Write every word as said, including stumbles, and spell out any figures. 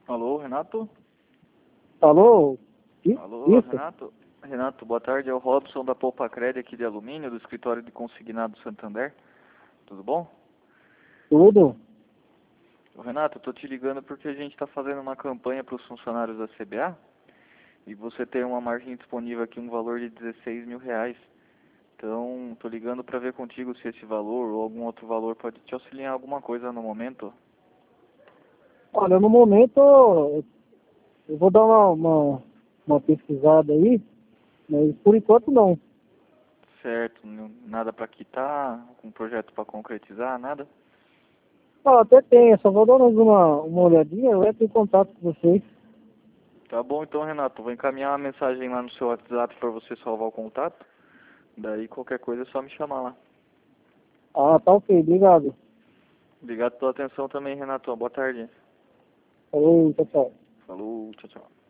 Alô, Renato? Alô? I- Alô, Isso? Renato? Renato, boa tarde. É o Robson da Poupa Cred aqui de Alumínio, do escritório de consignado Santander. Tudo bom? Tudo? Ô, Renato, eu tô te ligando porque a gente está fazendo uma campanha para os funcionários da C B A e você tem uma margem disponível aqui, um valor de dezesseis mil reais. Então, tô ligando para ver contigo se esse valor ou algum outro valor pode te auxiliar em alguma coisa no momento. Olha, no momento eu vou dar uma, uma, uma pesquisada aí, mas por enquanto não. Certo, n- nada para quitar, um projeto para concretizar, nada? Ah, até tem, só vou dar mais uma, uma olhadinha, eu entro em contato com vocês. Tá bom então, Renato. Vou encaminhar uma mensagem lá no seu WhatsApp para você salvar o contato. Daí qualquer coisa é só me chamar lá. Ah, tá ok, obrigado. Obrigado pela atenção também, Renato. Boa tarde. Falou, tchau, tchau. Falou, tchau, tchau.